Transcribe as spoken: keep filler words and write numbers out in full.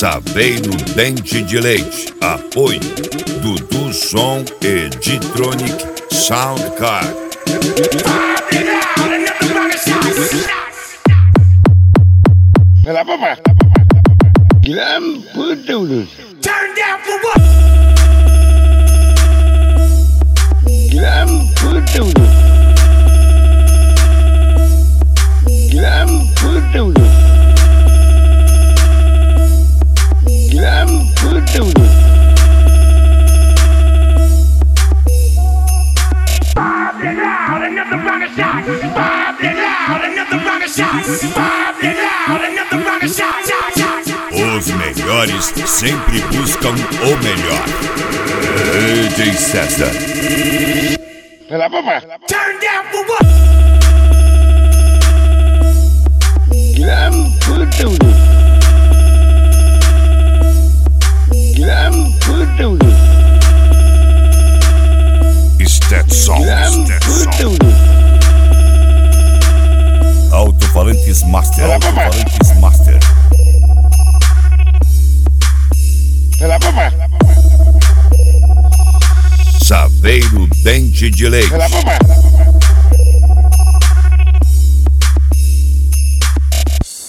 Saveiro Dente de Leite. Apoio Dudu Som e D-Tronic Soundcard. Vai lá, papai. Guilherme Putulos. Turn down for what? Guilherme Putulos. Guilherme Putulos. Guilherme Putulos. Bob it out, another rocket shot. Bob it out, another rocket shot. Bob it out, another rocket shot. Os melhores sempre buscam o melhor. D J César. Vai lá, papai. Turn down for what? Guilherme Putulos. Guilherme Putulos. Stetson. Guilherme Stetson. Putulos. Alto-falantes Master. Vai lá, papai. Alto-falantes Master. Vai lá, papai. Saveiro Dente de Leite. Vai lá, papai.